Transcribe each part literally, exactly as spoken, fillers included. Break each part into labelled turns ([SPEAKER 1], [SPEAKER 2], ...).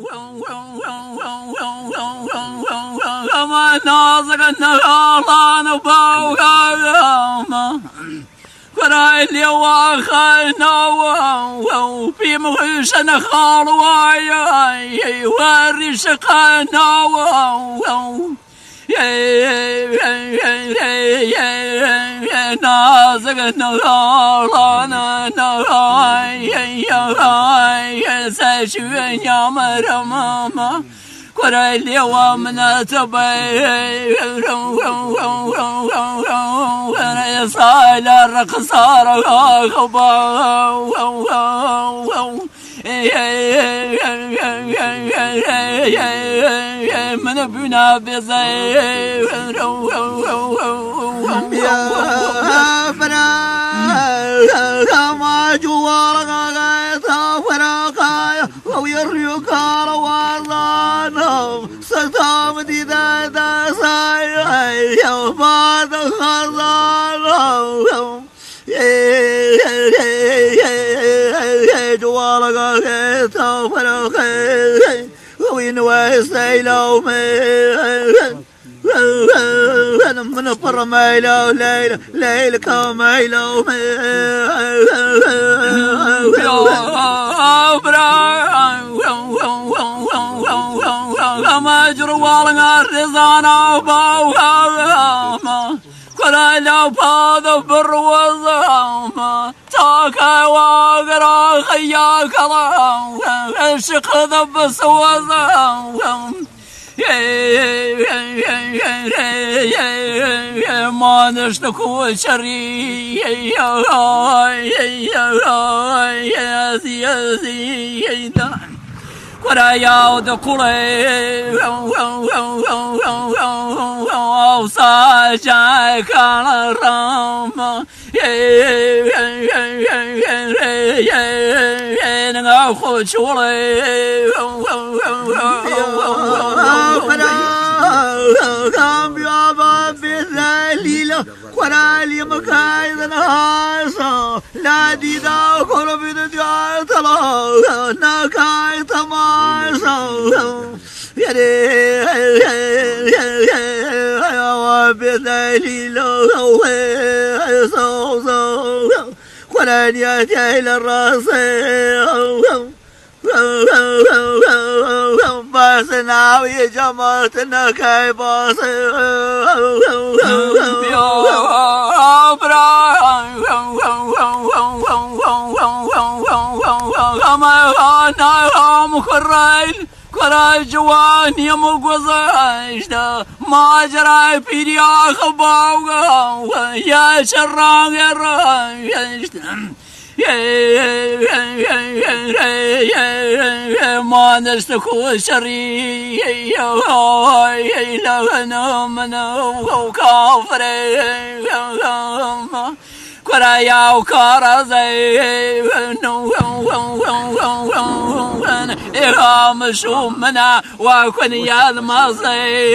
[SPEAKER 1] ما نازك النهاران وبوغاما وراي اللي واخينا وفي مغشنا خالواي وري شقنا نازك النهاران نهاي ساشوين يا مرماما وراي اللي ومنا تبي وانا صايل الرقصار خبا من بنا بزي
[SPEAKER 2] يا فرا ما جوارك غيثا فراقايا ويريك روازانا ستام دي دا دا ساي يا بعد خزانا جوارك غيثا فراقايا وينوي سيلو مي أنا من برا ميلو ليلة ليلة كميلو
[SPEAKER 1] ما جروالنا الرزانا باوهاما كلا لو باذ بالروزاما تاكا واقرا خياك الله الشق ذب سوزاما ما نشتكو شري يا سيدي ولا يعود قري وصاجعك على الرام ناخذ شوري
[SPEAKER 2] كم يا بابي الليلة ورالي مكايد ناسا لا دي دا قرب دجال تلا نكاي تماسا يا يا بابي الليلة سو سو وراني أجيل الراسي باسنا ويا جماعتنا كاي باس كراي جوان يا مقوزاشنا ما جراي بيدي اخباوغا يا شران يا رايشنا ما نستكو شري لا نمنا وكافر كرايا وكارزي إرام شومنا وكن يا المصي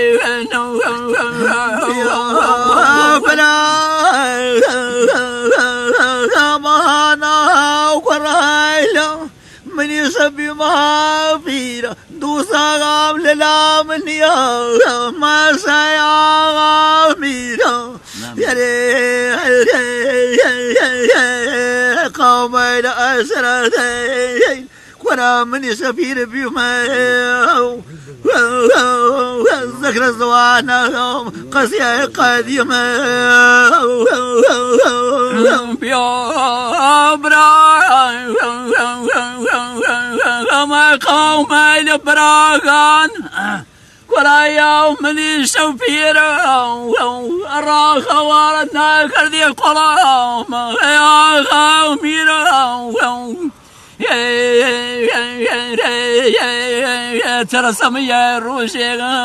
[SPEAKER 2] مانا وكرايلا من يسبي ما فينا دوسا غام للا من يا ما سيا غامينا يا قومين أسرتين كنا من يسفير بيوما ذكر زوانهم قسيا قديما بيابرا ما قومين براغان ولا يوم من الشوفير راخ واردنا كردي قرام يا غامير ترسم يا روشي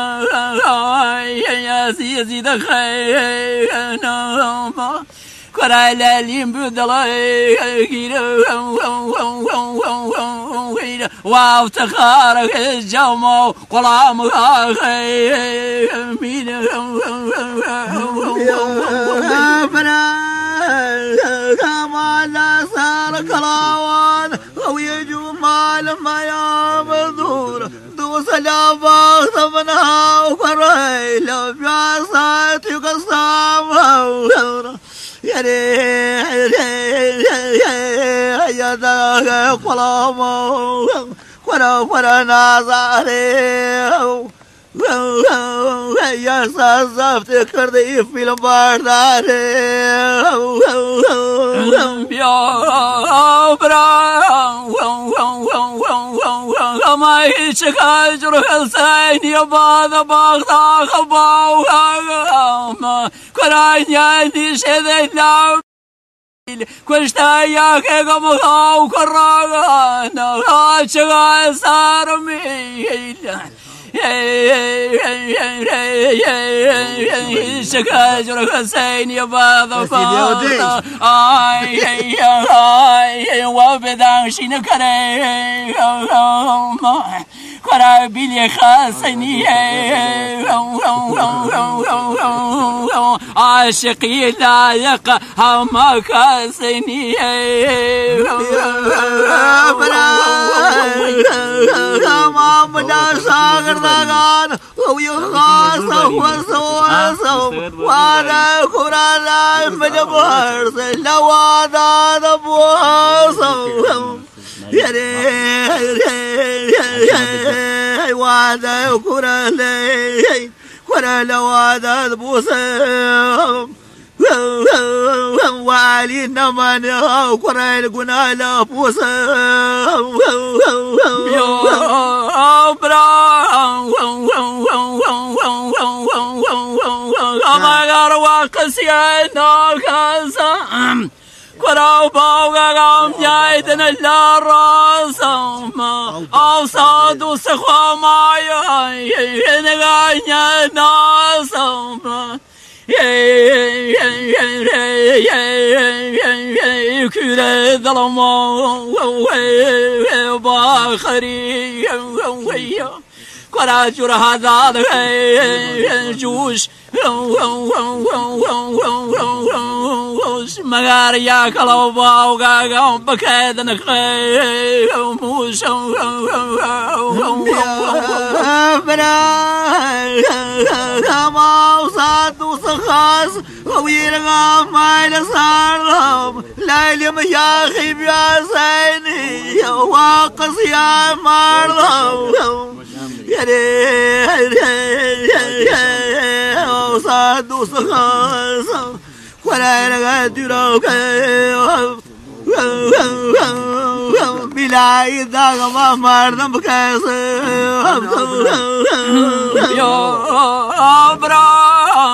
[SPEAKER 2] يا سيدي دخيل كراي لاليم بدلاي واو تخارك الجمو قلام خاخي مين فلا كما لا صار كلاوان او يجوم
[SPEAKER 3] مال ما يا مدور دوس لا باخذ منها وقري لو بياسات يقصام يا يا ذا قلام ولا ولا نازاري يا صافت كردي في البردار
[SPEAKER 2] يا برا ما يشك اجر حسين يا بعض بعض خباو ما كرايني شذنا كشتا يا كم خاو كرانا شغال صار ميل شكاجر حسين يا بابا فاضا اي اي وبدان شنو كري كرا بيلي خاصني عاشقي لا يقع ما كاسني
[SPEAKER 3] ما مدى صاغر دغان ويخاص وسواسو وانا قرانا مجبر لوادا دبواسو يا وادا قرانا قرانا لوادا دبواسو وعلي نمان قرأ قنا لا بوسا
[SPEAKER 2] يا برا ما يروى قسينا كاسا قرأ باوغا قام جايدنا لا راسا أوصاد وسخوا معي نغانيا ناسا كل ظلمه باخري كراجر هذا جوش مغار يا كلوبا وقاقا بكيدن خيموش
[SPEAKER 3] ما وصاد وصخاص ويرغى ما يلصارهم ليلم يا خيب يا زيني واقص يا مرهم يا وصاد وصخاص ولا يرغى دروك بلا إذا ما مردم بكاس
[SPEAKER 2] يا برا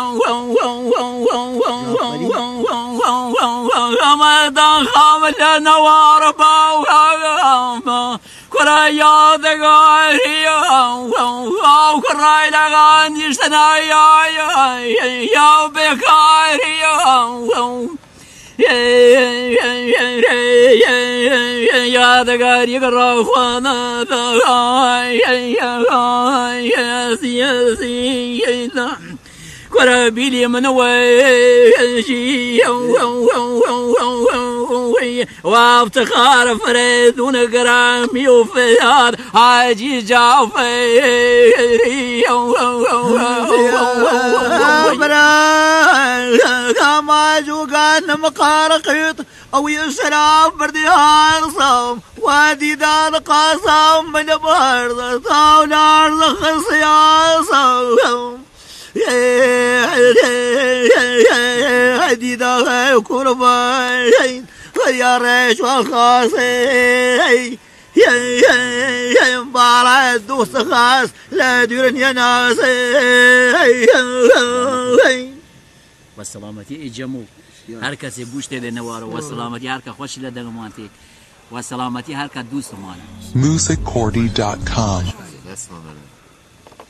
[SPEAKER 2] ما دخل نوار باو كرا يا دغاري او كرا لغاني سنايا يا بكاري يا دغاري كراخوانا يا سياسي كرا بيلي من وجي وافتخار فريد ونقرامي وفياد حاجي جعفري
[SPEAKER 3] كما جوقان مقارقيط او يسرى بردي هارصم وادي دار قاسم من بارد طاولار لخص ياسم هدي دا كرباي يا ريش وخاصي يا مبارا دوس خاص لا ديرن يا ناس
[SPEAKER 1] والسلامتي اجمو هر کسی بوشت لنوار والسلامتي هر که خوش لدغمانتی والسلامتي هر که دوست مان
[SPEAKER 4] music cordy dot com